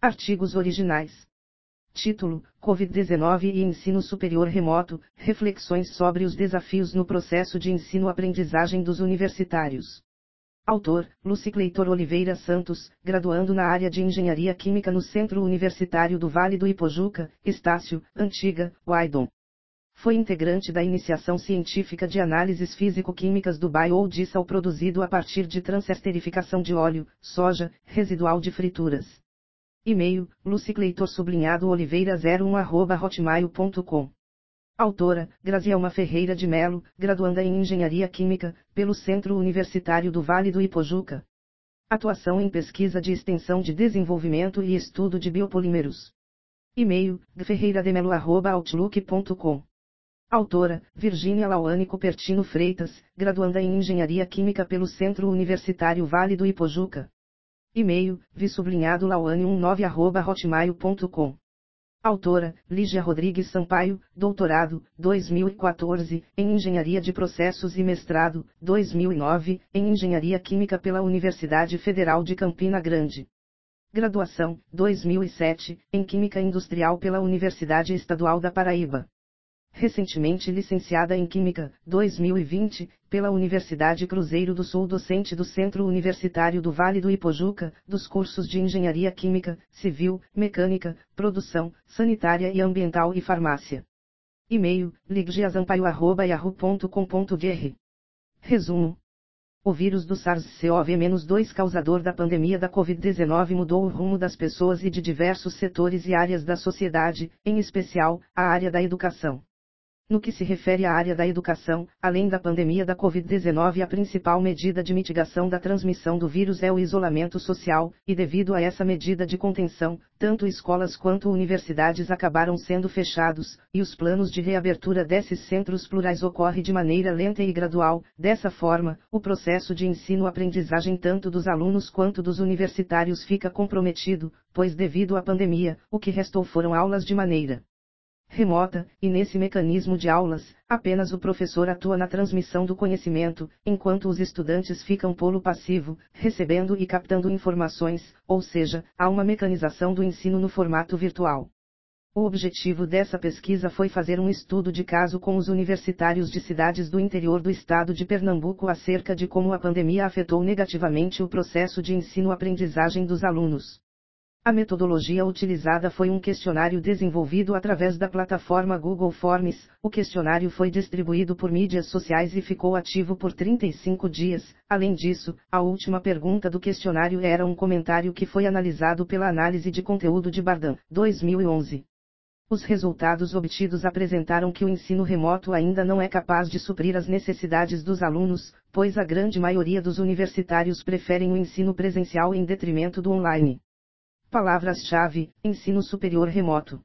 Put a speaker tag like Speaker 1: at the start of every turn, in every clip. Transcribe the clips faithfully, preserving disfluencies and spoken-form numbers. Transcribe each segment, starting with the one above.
Speaker 1: Artigos originais. Título: Covid dezenove e Ensino Superior Remoto, reflexões sobre os desafios no processo de ensino-aprendizagem dos universitários. Autor: Luci Cleitor Oliveira Santos, graduando na área de Engenharia Química no Centro Universitário do Vale do Ipojuca, Estácio, Antiga, Wydon. Foi integrante da iniciação científica de análises físico-químicas do biodiesel produzido a partir de transesterificação de óleo, soja, residual de frituras. E-mail: Luci Cleitor sublinhado Oliveira zero um arroba hotmail ponto com. Autora: Grazielma Ferreira de Melo, graduanda em Engenharia Química, pelo Centro Universitário do Vale do Ipojuca. Atuação em pesquisa de extensão de desenvolvimento e estudo de biopolímeros. E-mail: ferreirademelo arroba outlook ponto com. Autora: Virgínia Lauane Cupertino Freitas, graduanda em Engenharia Química pelo Centro Universitário Vale do Ipojuca. E-mail: vi sublinhado lauane dezenove arroba hotmail ponto com. Autora: Lígia Rodrigues Sampaio, doutorado, dois mil e quatorze, em Engenharia de Processos e mestrado, dois mil e nove, em Engenharia Química pela Universidade Federal de Campina Grande. Graduação, dois mil e sete, em Química Industrial pela Universidade Estadual da Paraíba. Recentemente licenciada em Química, dois mil e vinte, pela Universidade Cruzeiro do Sul, docente do Centro Universitário do Vale do Ipojuca, dos cursos de Engenharia Química, Civil, Mecânica, Produção, Sanitária e Ambiental e Farmácia. E-mail: liggiasampaio arroba yahoo ponto com ponto br. Resumo: o vírus do SARS-C o V dois causador da pandemia da Covid dezenove mudou o rumo das pessoas e de diversos setores e áreas da sociedade, em especial, a área da educação. No que se refere à área da educação, além da pandemia da Covid dezenove, a principal medida de mitigação da transmissão do vírus é o isolamento social, e devido a essa medida de contenção, tanto escolas quanto universidades acabaram sendo fechados, e os planos de reabertura desses centros plurais ocorre de maneira lenta e gradual. Dessa forma, o processo de ensino-aprendizagem tanto dos alunos quanto dos universitários fica comprometido, pois devido à pandemia, o que restou foram aulas de maneira remota, e nesse mecanismo de aulas, apenas o professor atua na transmissão do conhecimento, enquanto os estudantes ficam polo passivo, recebendo e captando informações, ou seja, há uma mecanização do ensino no formato virtual. O objetivo dessa pesquisa foi fazer um estudo de caso com os universitários de cidades do interior do estado de Pernambuco acerca de como a pandemia afetou negativamente o processo de ensino-aprendizagem dos alunos. A metodologia utilizada foi um questionário desenvolvido através da plataforma Google Forms. O questionário foi distribuído por mídias sociais e ficou ativo por trinta e cinco dias. Além disso, a última pergunta do questionário era um comentário que foi analisado pela análise de conteúdo de Bardan, dois mil e onze. Os resultados obtidos apresentaram que o ensino remoto ainda não é capaz de suprir as necessidades dos alunos, pois a grande maioria dos universitários preferem o ensino presencial em detrimento do online. Palavras-chave: ensino superior remoto,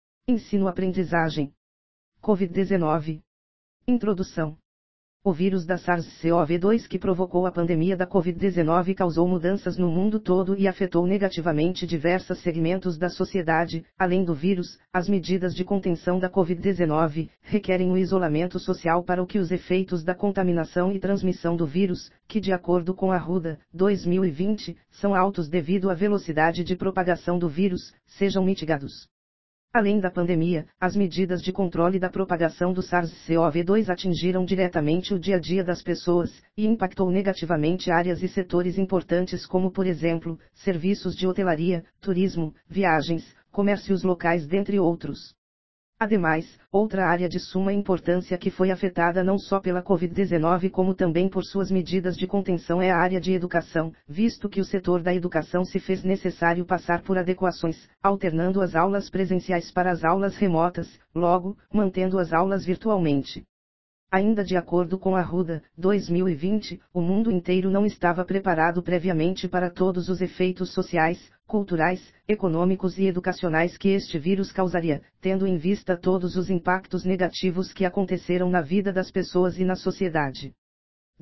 Speaker 1: ensino-aprendizagem, Covid dezenove. Introdução. O vírus da SARS-C o V dois que provocou a pandemia da Covid dezenove causou mudanças no mundo todo e afetou negativamente diversos segmentos da sociedade. Além do vírus, as medidas de contenção da Covid dezenove requerem o isolamento social para que os efeitos da contaminação e transmissão do vírus, que de acordo com a Arruda, dois mil e vinte, são altos devido à velocidade de propagação do vírus, sejam mitigados. Além da pandemia, as medidas de controle da propagação do SARS-C o V dois atingiram diretamente o dia a dia das pessoas, e impactou negativamente áreas e setores importantes como, por exemplo, serviços de hotelaria, turismo, viagens, comércios locais, dentre outros. Ademais, outra área de suma importância que foi afetada não só pela Covid dezenove como também por suas medidas de contenção é a área de educação, visto que o setor da educação se fez necessário passar por adequações, alternando as aulas presenciais para as aulas remotas, logo, mantendo as aulas virtualmente. Ainda de acordo com a Arruda, dois mil e vinte, o mundo inteiro não estava preparado previamente para todos os efeitos sociais, culturais, econômicos e educacionais que este vírus causaria, tendo em vista todos os impactos negativos que aconteceram na vida das pessoas e na sociedade.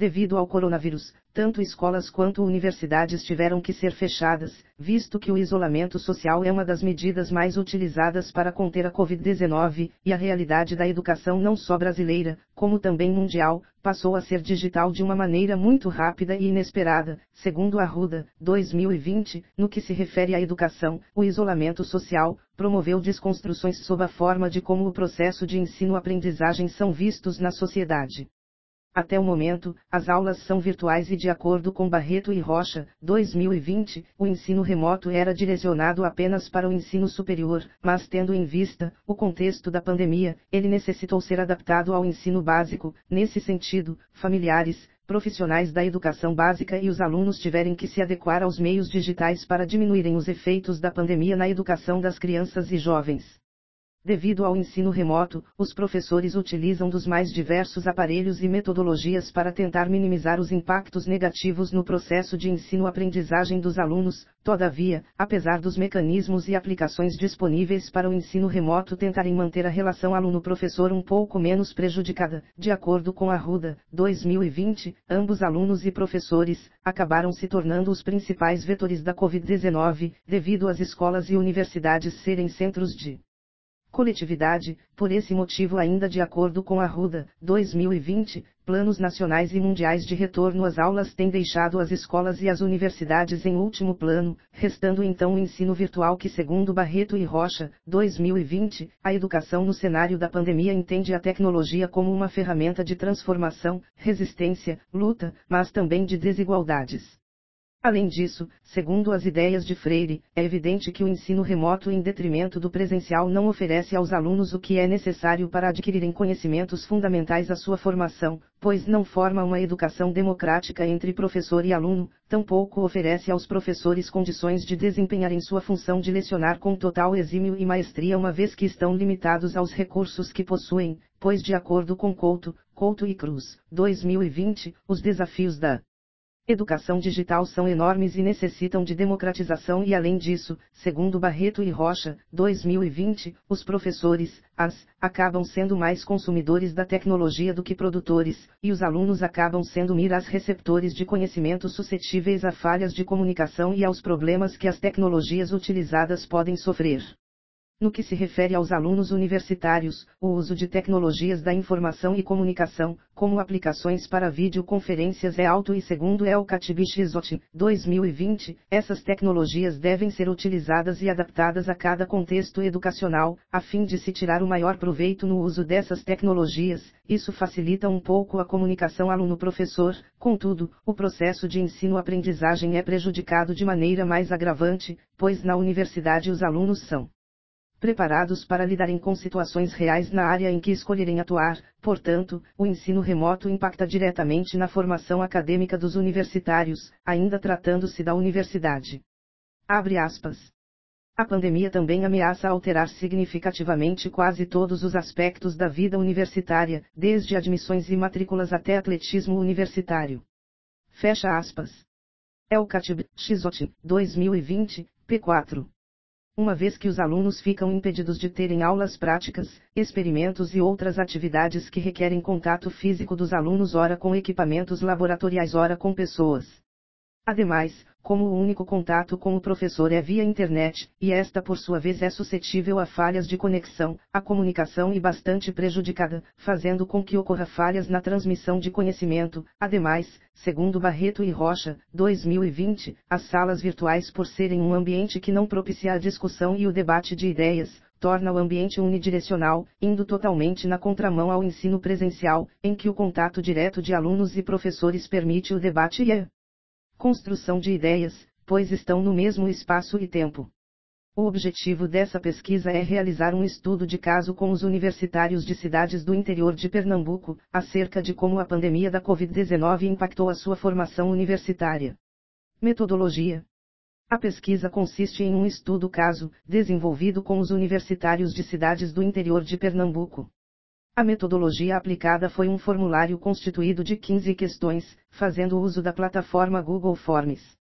Speaker 1: Devido ao coronavírus, tanto escolas quanto universidades tiveram que ser fechadas, visto que o isolamento social é uma das medidas mais utilizadas para conter a covid dezenove, e a realidade da educação não só brasileira, como também mundial, passou a ser digital de uma maneira muito rápida e inesperada. Segundo Arruda, dois mil e vinte, no que se refere à educação, o isolamento social promoveu desconstruções sob a forma de como o processo de ensino-aprendizagem são vistos na sociedade. Até o momento, as aulas são virtuais e de acordo com Barreto e Rocha, dois mil e vinte, o ensino remoto era direcionado apenas para o ensino superior, mas tendo em vista o contexto da pandemia, ele necessitou ser adaptado ao ensino básico. Nesse sentido, familiares, profissionais da educação básica e os alunos tiveram que se adequar aos meios digitais para diminuírem os efeitos da pandemia na educação das crianças e jovens. Devido ao ensino remoto, os professores utilizam dos mais diversos aparelhos e metodologias para tentar minimizar os impactos negativos no processo de ensino-aprendizagem dos alunos. Todavia, apesar dos mecanismos e aplicações disponíveis para o ensino remoto tentarem manter a relação aluno-professor um pouco menos prejudicada, de acordo com Arruda, dois mil e vinte, ambos alunos e professores acabaram se tornando os principais vetores da covid dezenove, devido às escolas e universidades serem centros de coletividade. Por esse motivo, ainda de acordo com Arruda, dois mil e vinte, planos nacionais e mundiais de retorno às aulas têm deixado as escolas e as universidades em último plano, restando então o ensino virtual que, segundo Barreto e Rocha, dois mil e vinte, a educação no cenário da pandemia entende a tecnologia como uma ferramenta de transformação, resistência, luta, mas também de desigualdades. Além disso, segundo as ideias de Freire, é evidente que o ensino remoto em detrimento do presencial não oferece aos alunos o que é necessário para adquirirem conhecimentos fundamentais à sua formação, pois não forma uma educação democrática entre professor e aluno, tampouco oferece aos professores condições de desempenharem sua função de lecionar com total exímio e maestria, uma vez que estão limitados aos recursos que possuem, pois de acordo com Couto, Couto e Cruz, dois mil e vinte, os desafios da educação digital são enormes e necessitam de democratização e, além disso, segundo Barreto e Rocha, dois mil e vinte, os professores, as, acabam sendo mais consumidores da tecnologia do que produtores, e os alunos acabam sendo meros receptores de conhecimento suscetíveis a falhas de comunicação e aos problemas que as tecnologias utilizadas podem sofrer. No que se refere aos alunos universitários, o uso de tecnologias da informação e comunicação, como aplicações para videoconferências, é alto e, segundo El Khatib Shizot, dois mil e vinte, essas tecnologias devem ser utilizadas e adaptadas a cada contexto educacional, a fim de se tirar o maior proveito no uso dessas tecnologias. Isso facilita um pouco a comunicação aluno-professor, contudo, o processo de ensino-aprendizagem é prejudicado de maneira mais agravante, pois na universidade os alunos são preparados para lidarem com situações reais na área em que escolherem atuar. Portanto, o ensino remoto impacta diretamente na formação acadêmica dos universitários, ainda tratando-se da universidade. Abre aspas. A pandemia também ameaça alterar significativamente quase todos os aspectos da vida universitária, desde admissões e matrículas até atletismo universitário. Fecha aspas. El Khatib, Shizot, dois mil e vinte, p quatro. Uma vez que os alunos ficam impedidos de terem aulas práticas, experimentos e outras atividades que requerem contato físico dos alunos, ora com equipamentos laboratoriais, ora com pessoas. Ademais, como o único contato com o professor é via internet, e esta por sua vez é suscetível a falhas de conexão, a comunicação é bastante prejudicada, fazendo com que ocorra falhas na transmissão de conhecimento. Ademais, segundo Barreto e Rocha, dois mil e vinte, as salas virtuais, por serem um ambiente que não propicia a discussão e o debate de ideias, torna o ambiente unidirecional, indo totalmente na contramão ao ensino presencial, em que o contato direto de alunos e professores permite o debate e a construção de ideias, pois estão no mesmo espaço e tempo. O objetivo dessa pesquisa é realizar um estudo de caso com os universitários de cidades do interior de Pernambuco, acerca de como a pandemia da covid dezenove impactou a sua formação universitária. Metodologia. A pesquisa consiste em um estudo caso, desenvolvido com os universitários de cidades do interior de Pernambuco. A metodologia aplicada foi um formulário constituído de quinze questões, fazendo uso da plataforma Google Forms.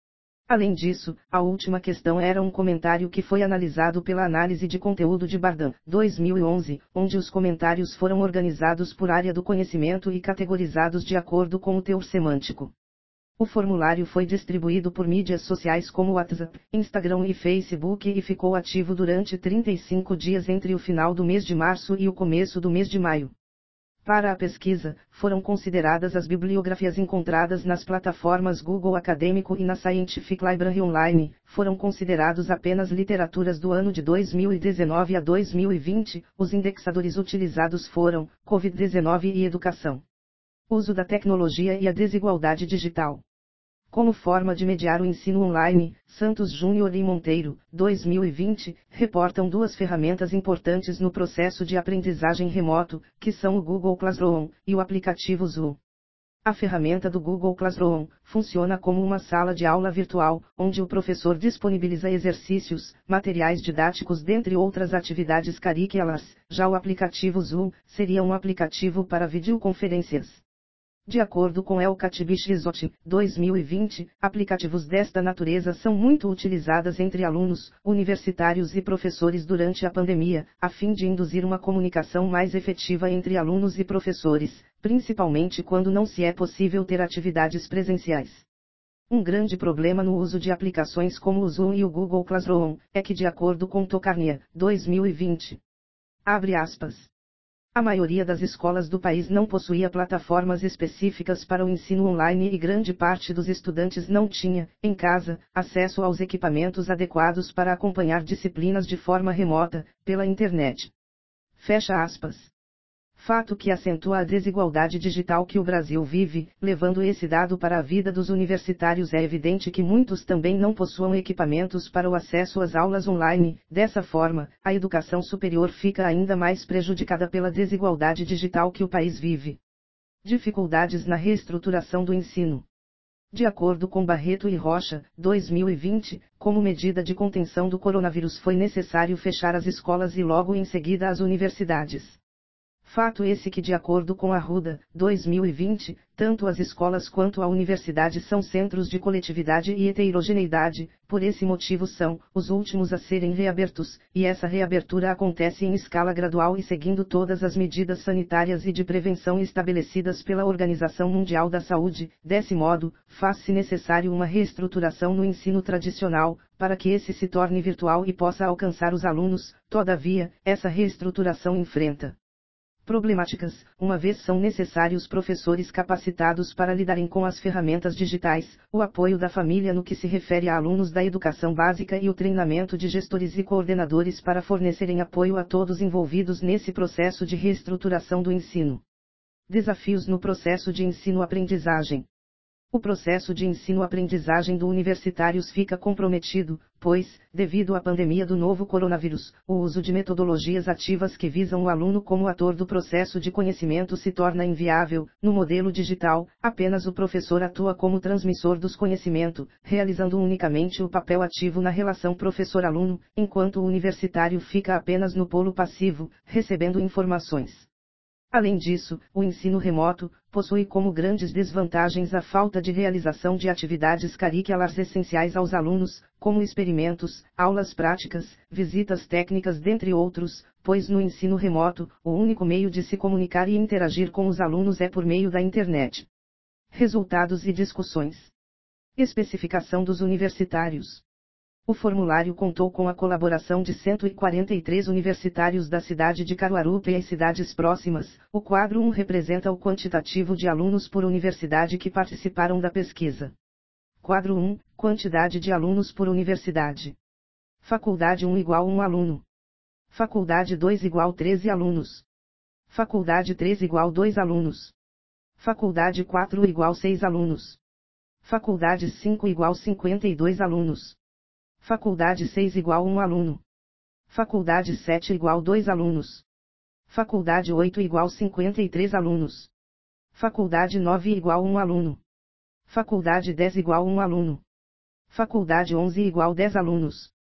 Speaker 1: Além disso, a última questão era um comentário que foi analisado pela análise de conteúdo de Bardan, dois mil e onze, onde os comentários foram organizados por área do conhecimento e categorizados de acordo com o teor semântico. O formulário foi distribuído por mídias sociais como WhatsApp, Instagram e Facebook e ficou ativo durante trinta e cinco dias entre o final do mês de março e o começo do mês de maio. Para a pesquisa, foram consideradas as bibliografias encontradas nas plataformas Google Acadêmico e na Scientific Library Online, foram considerados apenas literaturas do ano de dois mil e dezenove a dois mil e vinte, os indexadores utilizados foram covid dezenove e educação. Uso da tecnologia e a desigualdade digital. Como forma de mediar o ensino online, Santos Júnior e Monteiro, dois mil e vinte, reportam duas ferramentas importantes no processo de aprendizagem remoto, que são o Google Classroom e o aplicativo Zoom. A ferramenta do Google Classroom funciona como uma sala de aula virtual, onde o professor disponibiliza exercícios, materiais didáticos dentre outras atividades curriculares. Já o aplicativo Zoom seria um aplicativo para videoconferências. De acordo com El Khatib Resort, dois mil e vinte, aplicativos desta natureza são muito utilizados entre alunos, universitários e professores durante a pandemia, a fim de induzir uma comunicação mais efetiva entre alunos e professores, principalmente quando não se é possível ter atividades presenciais. Um grande problema no uso de aplicações como o Zoom e o Google Classroom, é que de acordo com Tokarnia, dois mil e vinte, abre aspas, a maioria das escolas do país não possuía plataformas específicas para o ensino online e grande parte dos estudantes não tinha, em casa, acesso aos equipamentos adequados para acompanhar disciplinas de forma remota, pela internet. Fecha aspas. Fato que acentua a desigualdade digital que o Brasil vive, levando esse dado para a vida dos universitários. É evidente que muitos também não possuem equipamentos para o acesso às aulas online. Dessa forma, a educação superior fica ainda mais prejudicada pela desigualdade digital que o país vive. Dificuldades na reestruturação do ensino. De acordo com Barreto e Rocha, dois mil e vinte, como medida de contenção do coronavírus foi necessário fechar as escolas e logo em seguida as universidades. Fato esse que, de acordo com Arruda, dois mil e vinte, tanto as escolas quanto a universidade são centros de coletividade e heterogeneidade, por esse motivo são os últimos a serem reabertos, e essa reabertura acontece em escala gradual e seguindo todas as medidas sanitárias e de prevenção estabelecidas pela Organização Mundial da Saúde. Desse modo, faz-se necessário uma reestruturação no ensino tradicional, para que esse se torne virtual e possa alcançar os alunos. Todavia, essa reestruturação enfrenta problemáticas, uma vez são necessários professores capacitados para lidarem com as ferramentas digitais, o apoio da família no que se refere a alunos da educação básica e o treinamento de gestores e coordenadores para fornecerem apoio a todos envolvidos nesse processo de reestruturação do ensino. Desafios no processo de ensino-aprendizagem. O processo de ensino-aprendizagem do universitários fica comprometido, pois, devido à pandemia do novo coronavírus, o uso de metodologias ativas que visam o aluno como ator do processo de conhecimento se torna inviável. No modelo digital, apenas o professor atua como transmissor dos conhecimentos, realizando unicamente o papel ativo na relação professor-aluno, enquanto o universitário fica apenas no polo passivo, recebendo informações. Além disso, o ensino remoto possui como grandes desvantagens a falta de realização de atividades curriculares essenciais aos alunos, como experimentos, aulas práticas, visitas técnicas, dentre outros, pois no ensino remoto, o único meio de se comunicar e interagir com os alunos é por meio da internet. Resultados e discussões. Especificação dos universitários. O formulário contou com a colaboração de cento e quarenta e três universitários da cidade de Caruaru e as cidades próximas. O quadro um representa o quantitativo de alunos por universidade que participaram da pesquisa. Quadro um, quantidade de alunos por universidade. Faculdade um igual um aluno. Faculdade dois igual treze alunos. Faculdade três igual dois alunos. Faculdade quatro igual seis alunos. Faculdade cinco igual cinquenta e dois alunos. Faculdade seis igual um aluno. Faculdade sete igual dois alunos. Faculdade oito igual cinquenta e três alunos. Faculdade nove igual um aluno. Faculdade dez igual um aluno. Faculdade onze igual dez alunos.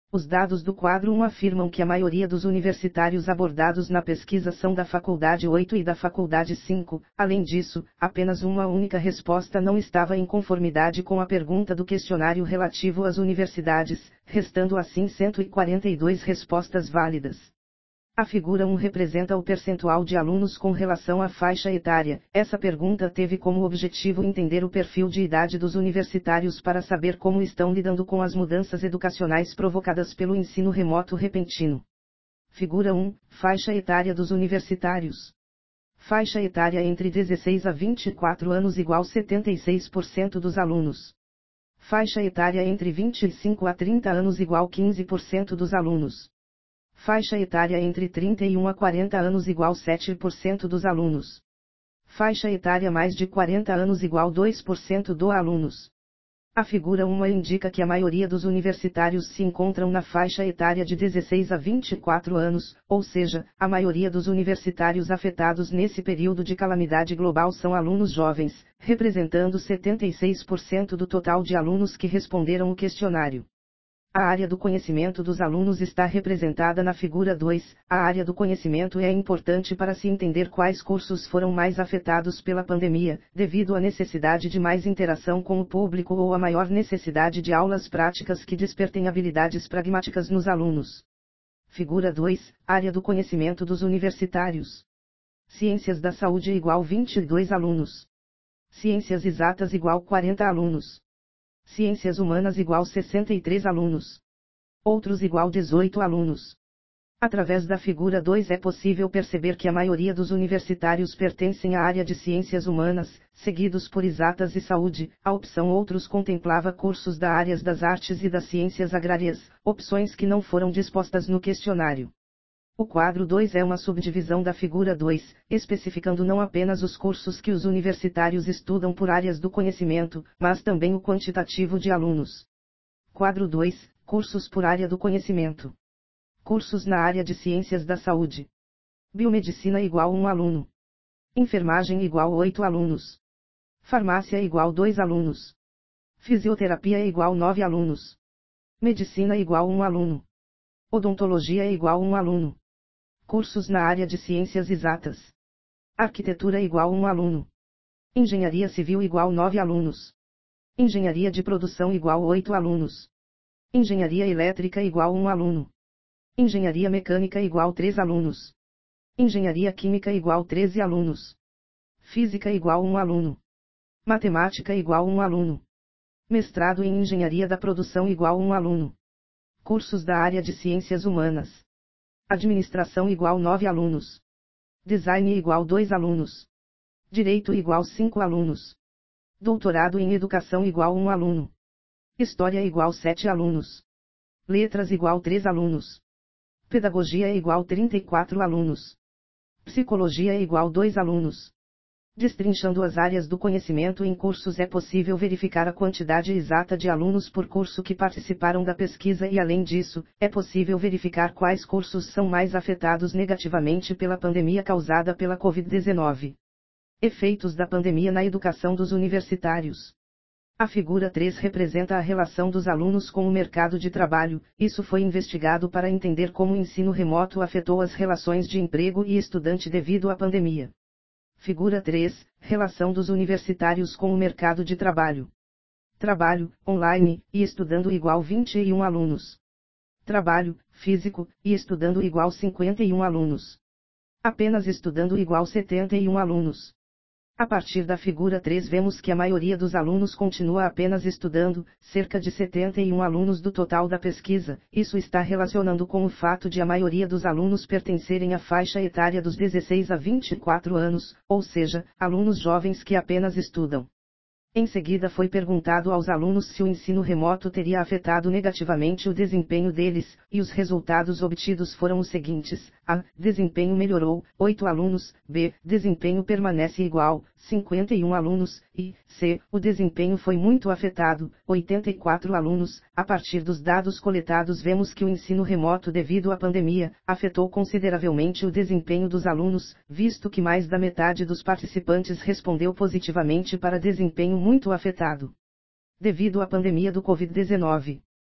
Speaker 1: Os dados do quadro um afirmam que a maioria dos universitários abordados na pesquisa são da Faculdade oito e da Faculdade cinco, além disso, apenas uma única resposta não estava em conformidade com a pergunta do questionário relativo às universidades, restando assim cento e quarenta e duas respostas válidas. A figura um representa o percentual de alunos com relação à faixa etária. Essa pergunta teve como objetivo entender o perfil de idade dos universitários para saber como estão lidando com as mudanças educacionais provocadas pelo ensino remoto repentino. Figura um, faixa etária dos universitários. Faixa etária entre dezesseis a vinte e quatro anos igual setenta e seis por cento dos alunos. Faixa etária entre vinte e cinco a trinta anos igual quinze por cento dos alunos. Faixa etária entre trinta e um a quarenta anos igual sete por cento dos alunos. Faixa etária mais de quarenta anos igual dois por cento dos alunos. A figura um indica que a maioria dos universitários se encontram na faixa etária de dezesseis a vinte e quatro anos, ou seja, a maioria dos universitários afetados nesse período de calamidade global são alunos jovens, representando setenta e seis por cento do total de alunos que responderam o questionário. A área do conhecimento dos alunos está representada na figura dois. A área do conhecimento é importante para se entender quais cursos foram mais afetados pela pandemia, devido à necessidade de mais interação com o público ou a maior necessidade de aulas práticas que despertem habilidades pragmáticas nos alunos. Figura dois. Área do conhecimento dos universitários. Ciências da saúde igual vinte e dois alunos. Ciências exatas igual quarenta alunos. Ciências humanas igual sessenta e três alunos. Outros igual dezoito alunos. Através da figura dois é possível perceber que a maioria dos universitários pertencem à área de ciências humanas, seguidos por exatas e saúde. A opção outros contemplava cursos da áreas das artes e das ciências agrárias, opções que não foram dispostas no questionário. O quadro dois é uma subdivisão da figura dois, especificando não apenas os cursos que os universitários estudam por áreas do conhecimento, mas também o quantitativo de alunos. Quadro dois, cursos por área do conhecimento. Cursos na área de ciências da saúde. Biomedicina igual um aluno. Enfermagem igual oito alunos. Farmácia igual dois alunos. Fisioterapia igual nove alunos. Medicina igual um aluno. Odontologia igual um aluno. Cursos na área de ciências exatas. Arquitetura igual um aluno. Engenharia civil igual nove alunos. Engenharia de produção igual oito alunos. Engenharia elétrica igual um aluno. Engenharia mecânica igual três alunos. Engenharia química igual treze alunos. Física igual um aluno. Matemática igual um aluno. Mestrado em engenharia da produção igual um aluno. Cursos da área de ciências humanas. Administração igual nove alunos. Design igual dois alunos. Direito igual cinco alunos. Doutorado em educação igual um aluno. História igual sete alunos. Letras igual três alunos. Pedagogia igual trinta e quatro alunos. Psicologia igual dois alunos. Destrinchando as áreas do conhecimento em cursos é possível verificar a quantidade exata de alunos por curso que participaram da pesquisa e além disso, é possível verificar quais cursos são mais afetados negativamente pela pandemia causada pela covid dezenove. Efeitos da pandemia na educação dos universitários. A figura três representa a relação dos alunos com o mercado de trabalho. Isso foi investigado para entender como o ensino remoto afetou as relações de emprego e estudante devido à pandemia. Figura três, relação dos universitários com o mercado de trabalho. Trabalho, online, e estudando igual vinte e um alunos. Trabalho, físico, e estudando igual cinquenta e um alunos. Apenas estudando igual setenta e um alunos. A partir da figura três vemos que a maioria dos alunos continua apenas estudando, cerca de setenta e um alunos do total da pesquisa. Isso está relacionando com o fato de a maioria dos alunos pertencerem à faixa etária dos dezesseis a vinte e quatro anos, ou seja, alunos jovens que apenas estudam. Em seguida foi perguntado aos alunos se o ensino remoto teria afetado negativamente o desempenho deles, e os resultados obtidos foram os seguintes: A. Desempenho melhorou, oito alunos, B. Desempenho permanece igual, cinquenta e um alunos, e C. O desempenho foi muito afetado, oitenta e quatro alunos. A partir dos dados coletados vemos que o ensino remoto devido à pandemia, afetou consideravelmente o desempenho dos alunos, visto que mais da metade dos participantes respondeu positivamente para desempenho muito afetado devido à pandemia do covid dezenove.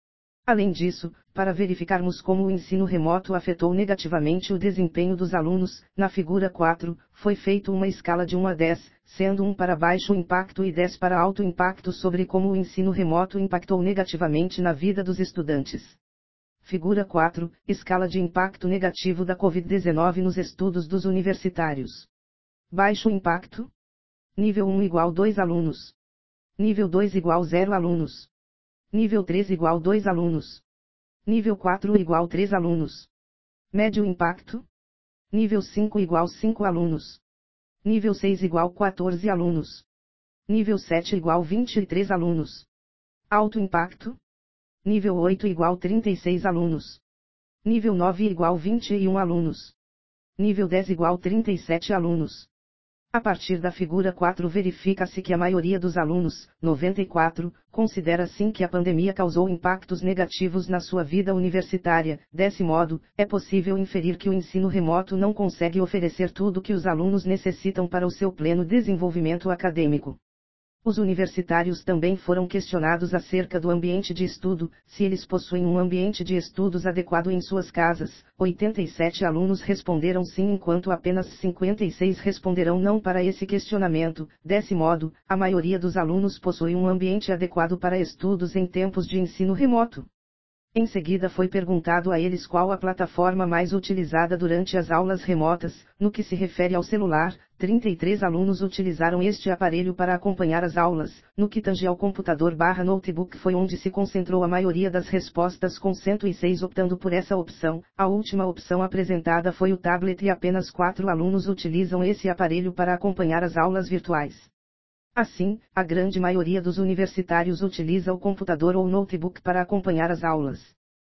Speaker 1: Além disso, para verificarmos como o ensino remoto afetou negativamente o desempenho dos alunos, na figura quatro, foi feita uma escala de um a dez, sendo um para baixo impacto e dez para alto impacto sobre como o ensino remoto impactou negativamente na vida dos estudantes. Figura quatro, escala de impacto negativo da covid dezenove nos estudos dos universitários. Baixo impacto. Nível um igual dois alunos. Nível dois igual zero alunos. Nível três igual dois alunos. Nível quatro igual três alunos. Médio impacto. Nível cinco igual cinco alunos. Nível seis igual quatorze alunos. Nível sete igual vinte e três alunos. Alto impacto. Nível oito igual trinta e seis alunos. Nível nove igual vinte e um alunos. Nível dez igual trinta e sete alunos. A partir da figura quatro verifica-se que a maioria dos alunos, noventa e quatro, considera sim que a pandemia causou impactos negativos na sua vida universitária. Desse modo, é possível inferir que o ensino remoto não consegue oferecer tudo que os alunos necessitam para o seu pleno desenvolvimento acadêmico. Os universitários também foram questionados acerca do ambiente de estudo, se eles possuem um ambiente de estudos adequado em suas casas. oitenta e sete alunos responderam sim, enquanto apenas cinquenta e seis responderão não para esse questionamento. Desse modo, a maioria dos alunos possui um ambiente adequado para estudos em tempos de ensino remoto. Em seguida foi perguntado a eles qual a plataforma mais utilizada durante as aulas remotas. No que se refere ao celular, trinta e três alunos utilizaram este aparelho para acompanhar as aulas. No que tange ao computador barra notebook foi onde se concentrou a maioria das respostas, com cento e seis optando por essa opção. A última opção apresentada foi o tablet e apenas quatro alunos utilizam esse aparelho para acompanhar as aulas virtuais. Assim, a grande maioria dos universitários utiliza o computador ou notebook para acompanhar as aulas.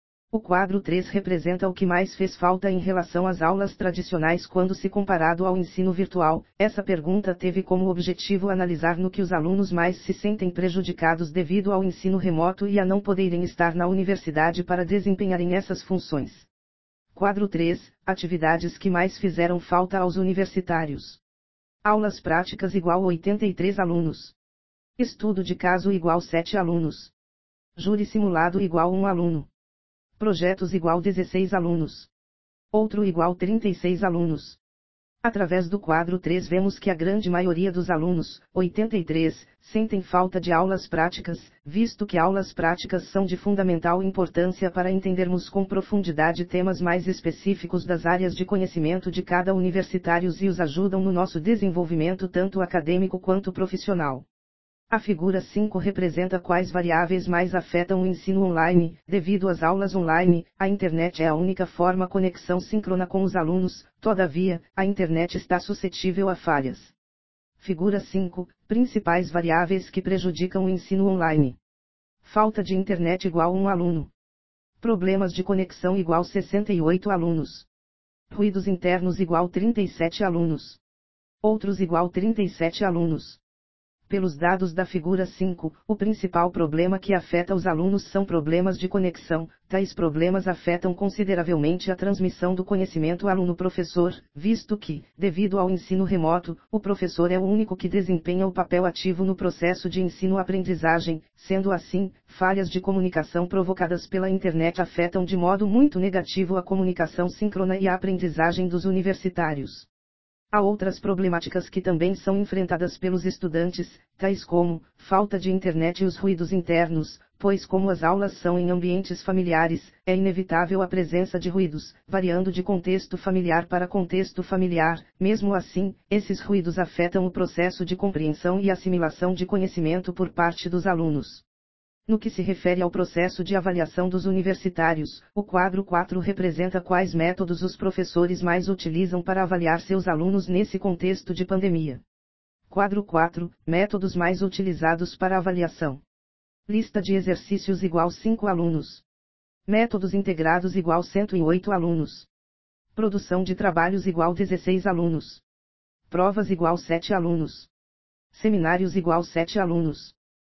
Speaker 1: O quadro três representa o que mais fez falta em relação às aulas tradicionais quando se comparado ao ensino virtual. Essa pergunta teve como objetivo analisar no que os alunos mais se sentem prejudicados devido ao ensino remoto e a não poderem estar na universidade para desempenharem essas funções. Quadro três, atividades que mais fizeram falta aos universitários. Aulas práticas igual oitenta e três alunos. Estudo de caso igual sete alunos. Júri simulado igual um aluno. Projetos igual dezesseis alunos. Outro igual trinta e seis alunos. Através do quadro três vemos que a grande maioria dos alunos, oitenta e três, sentem falta de aulas práticas, visto que aulas práticas são de fundamental importância para entendermos com profundidade temas mais específicos das áreas de conhecimento de cada universitário e os ajudam no nosso desenvolvimento tanto acadêmico quanto profissional. A figura cinco representa quais variáveis mais afetam o ensino online. Devido às aulas online, a internet é a única forma de conexão síncrona com os alunos, todavia, a internet está suscetível a falhas. Figura cinco, principais variáveis que prejudicam o ensino online. Falta de internet igual um aluno. Problemas de conexão igual sessenta e oito alunos. Ruídos internos igual trinta e sete alunos. Outros igual trinta e sete alunos. Pelos dados da figura cinco, o principal problema que afeta os alunos são problemas de conexão. Tais problemas afetam consideravelmente a transmissão do conhecimento aluno-professor, visto que, devido ao ensino remoto, o professor é o único que desempenha o papel ativo no processo de ensino-aprendizagem. Sendo assim, falhas de comunicação provocadas pela internet afetam de modo muito negativo a comunicação síncrona e a aprendizagem dos universitários. Há outras problemáticas que também são enfrentadas pelos estudantes, tais como falta de internet e os ruídos internos, pois como as aulas são em ambientes familiares, é inevitável a presença de ruídos, variando de contexto familiar para contexto familiar. Mesmo assim, esses ruídos afetam o processo de compreensão e assimilação de conhecimento por parte dos alunos. No que se refere ao processo de avaliação dos universitários, o quadro quatro representa quais métodos os professores mais utilizam para avaliar seus alunos nesse contexto de pandemia. Quadro quatro, métodos mais utilizados para avaliação. Lista de exercícios igual cinco alunos. Métodos integrados igual cento e oito alunos. Produção de trabalhos igual dezesseis alunos. Provas igual sete alunos. Seminários igual sete alunos.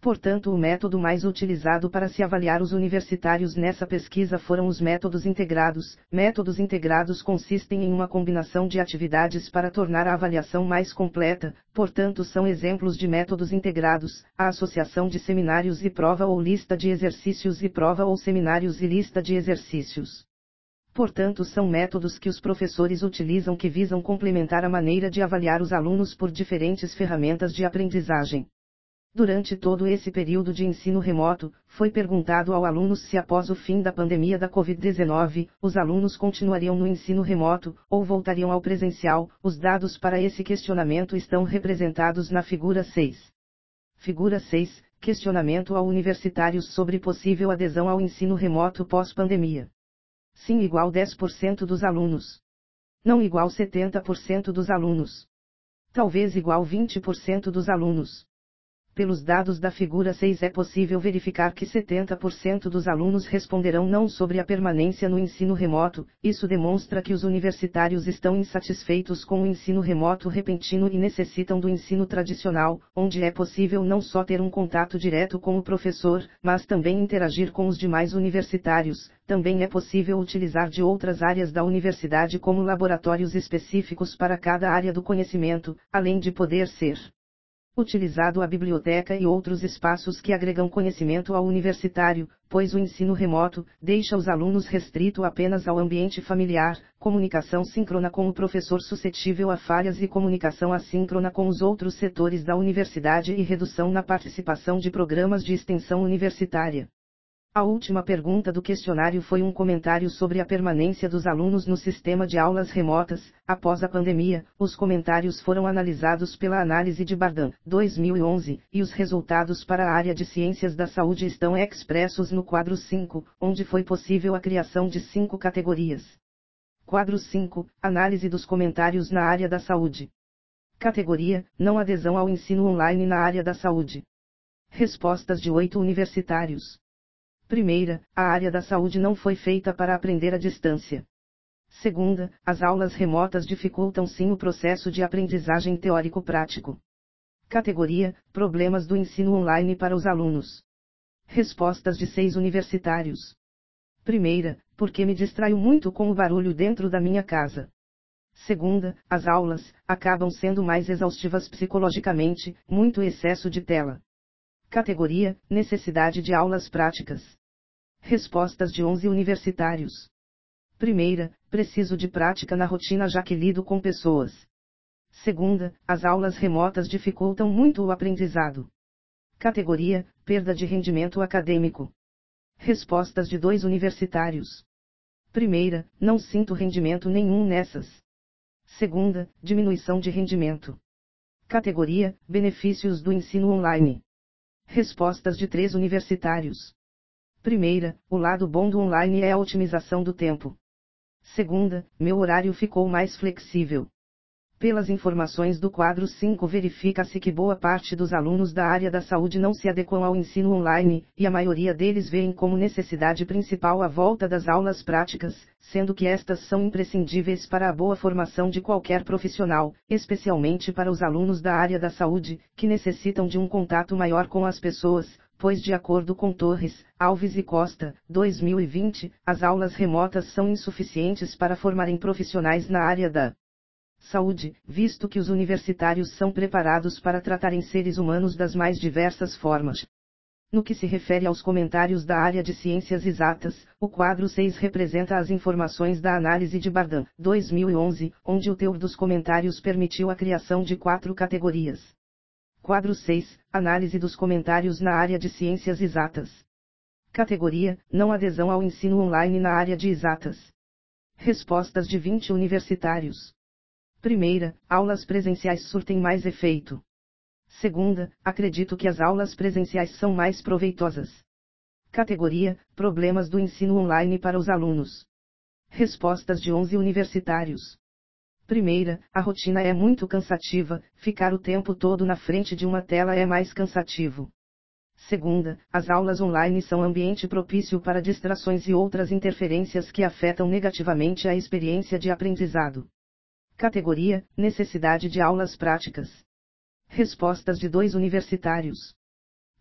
Speaker 1: Portanto, o método mais utilizado para se avaliar os universitários nessa pesquisa foram os métodos integrados. Métodos integrados consistem em uma combinação de atividades para tornar a avaliação mais completa, portanto, são exemplos de métodos integrados: a associação de seminários e prova ou lista de exercícios e prova ou seminários e lista de exercícios. Portanto, são métodos que os professores utilizam que visam complementar a maneira de avaliar os alunos por diferentes ferramentas de aprendizagem. Durante todo esse período de ensino remoto, foi perguntado ao alunos se após o fim da pandemia da covid dezenove, os alunos continuariam no ensino remoto, ou voltariam ao presencial. Os dados para esse questionamento estão representados na figura seis. Figura seis, questionamento ao universitários sobre possível adesão ao ensino remoto pós-pandemia. Sim igual dez por cento dos alunos. Não igual setenta por cento dos alunos. Talvez igual vinte por cento dos alunos. Pelos dados da figura seis é possível verificar que setenta por cento dos alunos responderão não sobre a permanência no ensino remoto. Isso demonstra que os universitários estão insatisfeitos com o ensino remoto repentino e necessitam do ensino tradicional, onde é possível não só ter um contato direto com o professor, mas também interagir com os demais universitários. Também é possível utilizar de outras áreas da universidade como laboratórios específicos para cada área do conhecimento, além de poder ser utilizado a biblioteca e outros espaços que agregam conhecimento ao universitário, pois o ensino remoto deixa os alunos restrito apenas ao ambiente familiar, comunicação síncrona com o professor suscetível a falhas e comunicação assíncrona com os outros setores da universidade e redução na participação de programas de extensão universitária. A última pergunta do questionário foi um comentário sobre a permanência dos alunos no sistema de aulas remotas. Após a pandemia, os comentários foram analisados pela análise de Bardan, dois mil e onze, e os resultados para a área de ciências da saúde estão expressos no quadro cinco, onde foi possível a criação de cinco categorias. Quadro cinco, análise dos comentários na área da saúde. Categoria, não adesão ao ensino online na área da saúde. Respostas de oito universitários. Primeira, a área da saúde não foi feita para aprender à distância. Segunda, as aulas remotas dificultam sim o processo de aprendizagem teórico-prático. Categoria, problemas do ensino online para os alunos. Respostas de seis universitários. Primeira, porque me distraio muito com o barulho dentro da minha casa. Segunda, as aulas acabam sendo mais exaustivas psicologicamente, muito excesso de tela. Categoria, necessidade de aulas práticas. Respostas de onze universitários. Primeira, preciso de prática na rotina já que lido com pessoas. Segunda, as aulas remotas dificultam muito o aprendizado. Categoria, perda de rendimento acadêmico. Respostas de dois universitários. Primeira, não sinto rendimento nenhum nessas. Segunda, diminuição de rendimento. Categoria, benefícios do ensino online. Respostas de três universitários. Primeira, o lado bom do online é a otimização do tempo. Segunda, meu horário ficou mais flexível. Pelas informações do quadro cinco verifica-se que boa parte dos alunos da área da saúde não se adequam ao ensino online, e a maioria deles veem como necessidade principal a volta das aulas práticas, sendo que estas são imprescindíveis para a boa formação de qualquer profissional, especialmente para os alunos da área da saúde, que necessitam de um contato maior com as pessoas, pois de acordo com Torres, Alves e Costa, dois mil e vinte, as aulas remotas são insuficientes para formarem profissionais na área da saúde, visto que os universitários são preparados para tratarem seres humanos das mais diversas formas. No que se refere aos comentários da área de ciências exatas, o quadro seis representa as informações da análise de Bardan, dois mil e onze, onde o teor dos comentários permitiu a criação de quatro categorias. Quadro seis, análise dos comentários na área de ciências exatas. Categoria, não adesão ao ensino online na área de exatas. Respostas de vinte universitários. Primeira, aulas presenciais surtem mais efeito. Segunda, acredito que as aulas presenciais são mais proveitosas. Categoria, problemas do ensino online para os alunos. Respostas de onze universitários. Primeira, a rotina é muito cansativa, ficar o tempo todo na frente de uma tela é mais cansativo. Segunda, as aulas online são ambiente propício para distrações e outras interferências que afetam negativamente a experiência de aprendizado. Categoria, necessidade de aulas práticas. Respostas de dois universitários.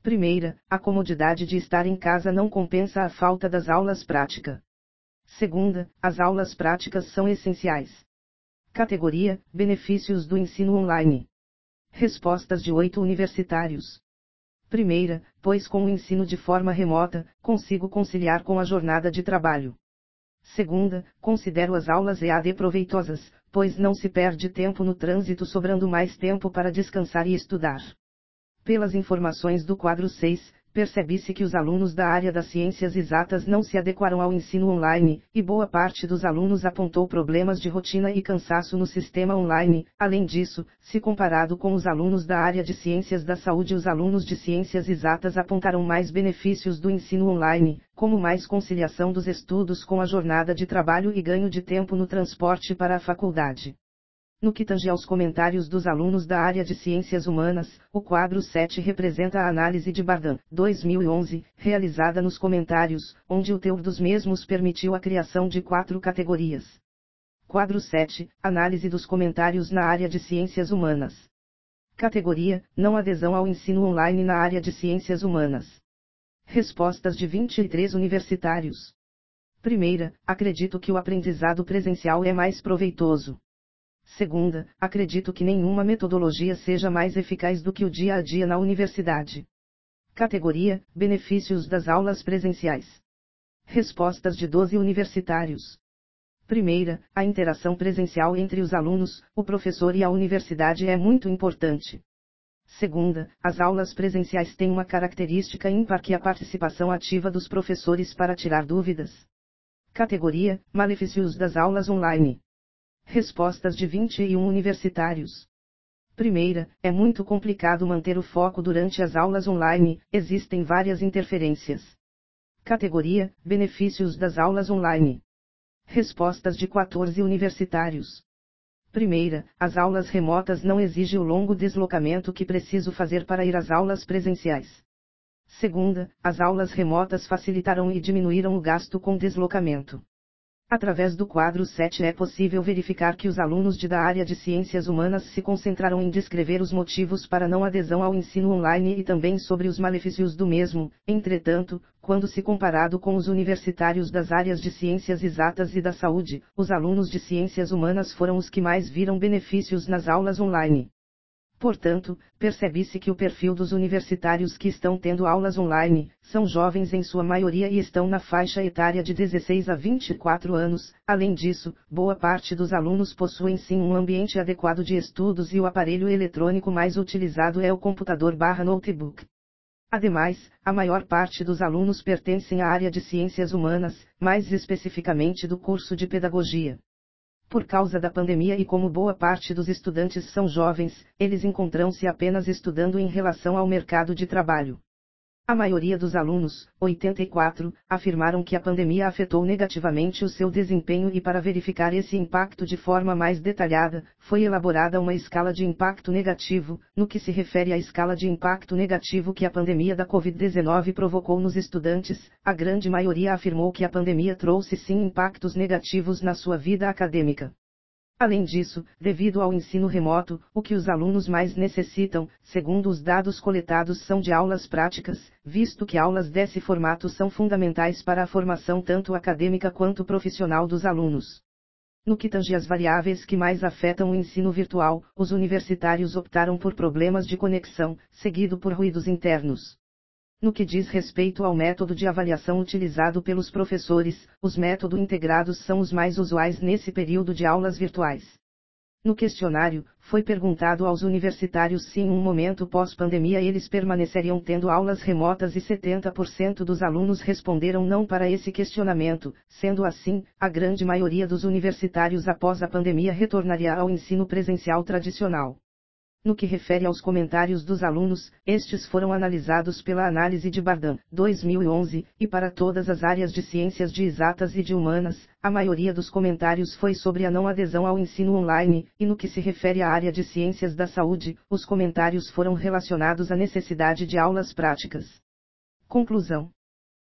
Speaker 1: Primeira, a comodidade de estar em casa não compensa a falta das aulas práticas. Segunda, as aulas práticas são essenciais. Categoria: benefícios do ensino online. Respostas de oito universitários. Primeira, pois com o ensino de forma remota, consigo conciliar com a jornada de trabalho. Segunda, considero as aulas E A D proveitosas, pois não se perde tempo no trânsito, sobrando mais tempo para descansar e estudar. Pelas informações do quadro seis, percebe-se que os alunos da área das ciências exatas não se adequaram ao ensino online, e boa parte dos alunos apontou problemas de rotina e cansaço no sistema online. Além disso, se comparado com os alunos da área de ciências da saúde, os alunos de ciências exatas apontaram mais benefícios do ensino online, como mais conciliação dos estudos com a jornada de trabalho e ganho de tempo no transporte para a faculdade. No que tange aos comentários dos alunos da área de Ciências Humanas, o quadro sete representa a análise de Bardan, dois mil e onze, realizada nos comentários, onde o teor dos mesmos permitiu a criação de quatro categorias. Quadro sete, análise dos comentários na área de Ciências Humanas. Categoria: não adesão ao ensino online na área de Ciências Humanas. Respostas de vinte e três universitários. Primeira, acredito que o aprendizado presencial é mais proveitoso. Segunda, acredito que nenhuma metodologia seja mais eficaz do que o dia a dia na universidade. Categoria: benefícios das aulas presenciais. Respostas de doze universitários. Primeira, a interação presencial entre os alunos, o professor e a universidade é muito importante. Segunda, as aulas presenciais têm uma característica ímpar, que é a participação ativa dos professores para tirar dúvidas. Categoria: malefícios das aulas online. Respostas de vinte e um universitários. Primeira, é muito complicado manter o foco durante as aulas online, existem várias interferências. Categoria: benefícios das aulas online. Respostas de quatorze universitários. Primeira, as aulas remotas não exigem o longo deslocamento que preciso fazer para ir às aulas presenciais. Segunda, as aulas remotas facilitaram e diminuíram o gasto com deslocamento. Através do quadro sete é possível verificar que os alunos de da área de Ciências Humanas se concentraram em descrever os motivos para não adesão ao ensino online e também sobre os malefícios do mesmo. Entretanto, quando se comparado com os universitários das áreas de Ciências Exatas e da Saúde, os alunos de Ciências Humanas foram os que mais viram benefícios nas aulas online. Portanto, percebe-se que o perfil dos universitários que estão tendo aulas online, são jovens em sua maioria e estão na faixa etária de dezesseis a vinte e quatro anos. Além disso, boa parte dos alunos possuem sim um ambiente adequado de estudos e o aparelho eletrônico mais utilizado é o computador barra notebook. Ademais, a maior parte dos alunos pertencem à área de Ciências Humanas, mais especificamente do curso de Pedagogia. Por causa da pandemia e como boa parte dos estudantes são jovens, eles encontram-se apenas estudando em relação ao mercado de trabalho. A maioria dos alunos, oitenta e quatro, afirmaram que a pandemia afetou negativamente o seu desempenho e para verificar esse impacto de forma mais detalhada, foi elaborada uma escala de impacto negativo. No que se refere à escala de impacto negativo que a pandemia da covid dezenove provocou nos estudantes, a grande maioria afirmou que a pandemia trouxe sim impactos negativos na sua vida acadêmica. Além disso, devido ao ensino remoto, o que os alunos mais necessitam, segundo os dados coletados, são de aulas práticas, visto que aulas desse formato são fundamentais para a formação tanto acadêmica quanto profissional dos alunos. No que tange às variáveis que mais afetam o ensino virtual, os universitários optaram por problemas de conexão, seguido por ruídos internos. No que diz respeito ao método de avaliação utilizado pelos professores, os métodos integrados são os mais usuais nesse período de aulas virtuais. No questionário, foi perguntado aos universitários se em um momento pós-pandemia eles permaneceriam tendo aulas remotas e setenta por cento dos alunos responderam não para esse questionamento. Sendo assim, a grande maioria dos universitários após a pandemia retornaria ao ensino presencial tradicional. No que refere aos comentários dos alunos, estes foram analisados pela análise de Bardan, dois mil e onze, e para todas as áreas de ciências de exatas e de humanas, a maioria dos comentários foi sobre a não adesão ao ensino online, e no que se refere à área de ciências da saúde, os comentários foram relacionados à necessidade de aulas práticas. Conclusão.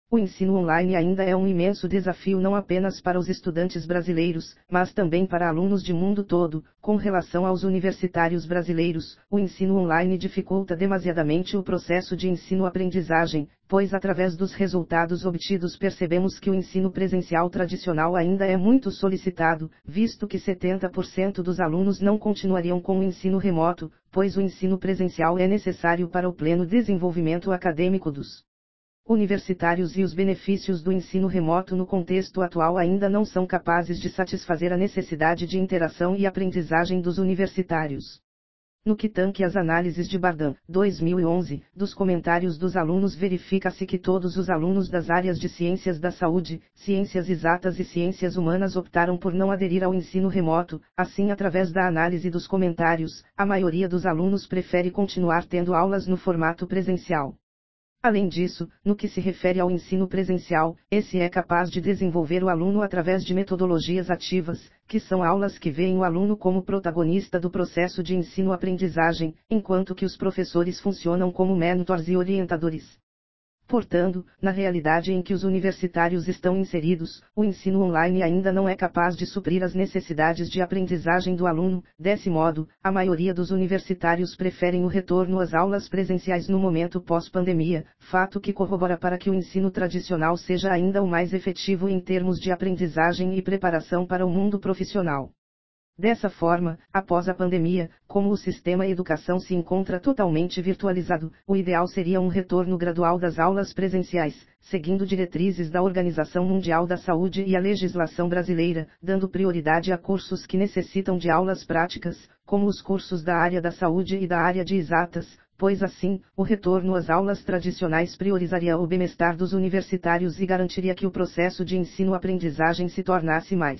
Speaker 1: O ensino online ainda é um imenso desafio não apenas para os estudantes brasileiros, mas também para alunos de mundo todo. Com relação aos universitários brasileiros, o ensino online dificulta demasiadamente o processo de ensino-aprendizagem, pois através dos resultados obtidos percebemos que o ensino presencial tradicional ainda é muito solicitado, visto que setenta por cento dos alunos não continuariam com o ensino remoto, pois o ensino presencial é necessário para o pleno desenvolvimento acadêmico dos universitários e os benefícios do ensino remoto no contexto atual ainda não são capazes de satisfazer a necessidade de interação e aprendizagem dos universitários. No que tange às análises de Bardan, dois mil e onze, dos comentários dos alunos, verifica-se que todos os alunos das áreas de ciências da saúde, ciências exatas e ciências humanas optaram por não aderir ao ensino remoto. Assim, através da análise dos comentários, a maioria dos alunos prefere continuar tendo aulas no formato presencial. Além disso, no que se refere ao ensino presencial, esse é capaz de desenvolver o aluno através de metodologias ativas, que são aulas que veem o aluno como protagonista do processo de ensino-aprendizagem, enquanto que os professores funcionam como mentores e orientadores. Portanto, na realidade em que os universitários estão inseridos, o ensino online ainda não é capaz de suprir as necessidades de aprendizagem do aluno. Desse modo, a maioria dos universitários preferem o retorno às aulas presenciais no momento pós-pandemia, fato que corrobora para que o ensino tradicional seja ainda o mais efetivo em termos de aprendizagem e preparação para o mundo profissional. Dessa forma, após a pandemia, como o sistema educação se encontra totalmente virtualizado, o ideal seria um retorno gradual das aulas presenciais, seguindo diretrizes da Organização Mundial da Saúde e a legislação brasileira, dando prioridade a cursos que necessitam de aulas práticas, como os cursos da área da saúde e da área de exatas, pois assim, o retorno às aulas tradicionais priorizaria o bem-estar dos universitários e garantiria que o processo de ensino-aprendizagem se tornasse mais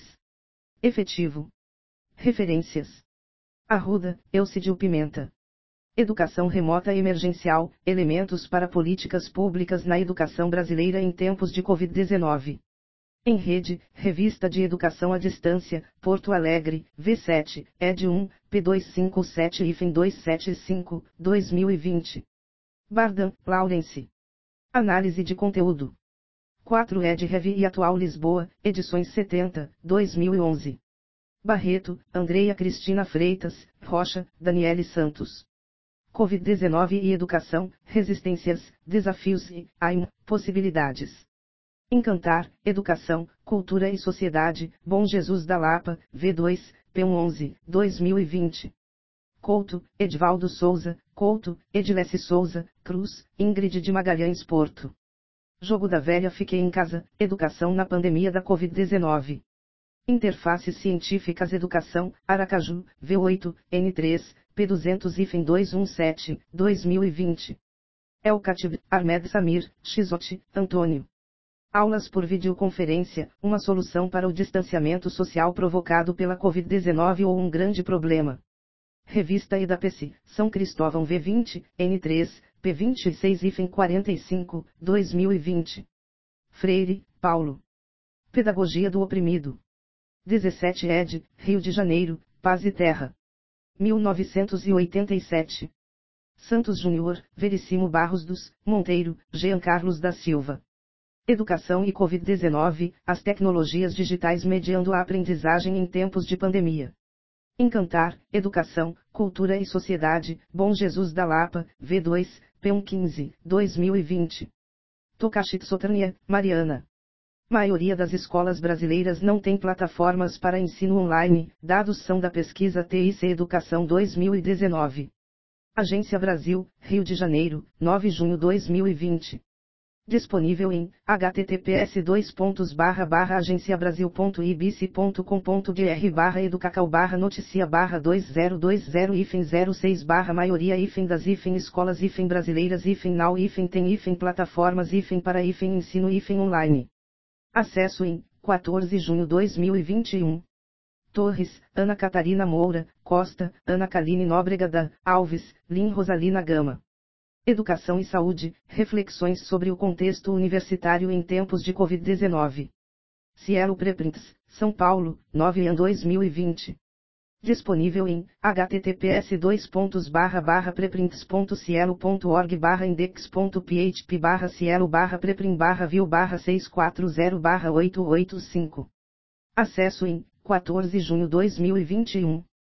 Speaker 1: efetivo. Referências: Arruda, Elcidio Pimenta. Educação remota emergencial, elementos para políticas públicas na educação brasileira em tempos de covid dezenove. Em Rede, Revista de Educação à Distância, Porto Alegre, V sete, ed um, P duzentos e cinquenta e sete hífen duzentos e setenta e cinco, dois mil e vinte. Bardan, Laurence. Análise de conteúdo. quatro ed Rev e Atual Lisboa, edições setenta, dois mil e onze. Barreto, Andreia Cristina Freitas, Rocha, Daniele Santos. covid dezenove e Educação, Resistências, Desafios e, A I M, Possibilidades. Encantar, Educação, Cultura e Sociedade, Bom Jesus da Lapa, V dois, P onze, dois mil e vinte. Couto, Edvaldo Souza, Couto, Edilece Souza, Cruz, Ingrid de Magalhães Porto. Jogo da Velha Fiquei em Casa, Educação na Pandemia da covid dezenove. Interfaces Científicas Educação, Aracaju, V oito, N três, P duzentos hífen duzentos e dezessete, dois mil e vinte. El Khatib, Ahmed Samir, Xizote, Antônio. Aulas por videoconferência, uma solução para o distanciamento social provocado pela covid dezenove ou um grande problema. Revista Edapeci, São Cristóvão V vinte, N três, P vinte e seis hífen quarenta e cinco, dois mil e vinte. Freire, Paulo. Pedagogia do Oprimido. dezessete ed, Rio de Janeiro, Paz e Terra. mil novecentos e oitenta e sete. Santos Júnior, Verissimo Barros dos Monteiro, Jean Carlos da Silva. Educação e covid dezenove, as tecnologias digitais mediando a aprendizagem em tempos de pandemia. Encantar, Educação, Cultura e Sociedade, Bom Jesus da Lapa, V dois, P quinze, dois mil e vinte. Tokashitsotrania, Mariana. Maioria das escolas brasileiras não tem plataformas para ensino online, dados são da pesquisa T I C Educação dois mil e dezenove. Agência Brasil, Rio de Janeiro, nove de junho de dois mil e vinte. Disponível em https dois pontos barra barra agenciabrasil ponto ibice ponto com ponto br barra educacau barra noticia barra dois mil e vinte hífen zero seis barra maioria hífen das hífen escolas hífen brasileiras hífen now hífen tem hífen plataformas hífen para hífen ensino hífen online. Acesso em quatorze de junho de dois mil e vinte e um. Torres, Ana Catarina Moura, Costa, Ana Kaline Nóbrega da Alves, Lin Rosalina Gama. Educação e Saúde, reflexões sobre o contexto universitário em tempos de covid dezenove. Cielo Preprints, São Paulo, nove de janeiro de dois mil e vinte. Disponível em https dois pontos barra barra preprints ponto cielo ponto org barra index ponto php barra cielo barra preprim barra view barra seiscentos e quarenta barra oitocentos e oitenta e cinco. Acesso em quatorze de junho de dois mil e vinte e um.